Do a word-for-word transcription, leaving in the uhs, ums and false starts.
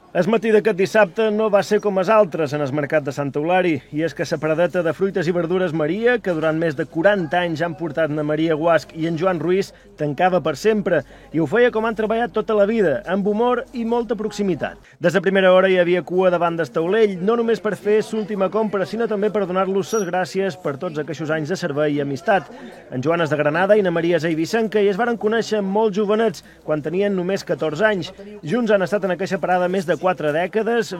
El matí d'aquest dissabte no va ser com els altres en el mercat de Sant Eulari, i és que la paradeta de fruites i verdures Maria, que durant més de quaranta anys han portat na Maria Guasch i en Joan Ruiz, tancava per sempre, i ho feia com han treballat tota la vida, amb humor i molta proximitat. Des de primera hora hi havia cua davant del taulell, no només per fer l'última compra, sinó també per donar-los les gràcies per tots aquests anys de servei i amistat. En Joan és de Granada i na Maria és eivissenca i es varen conèixer molt jovenets, quan tenien només catorze anys. Junts han estat en aquesta parada més de quatre dècades,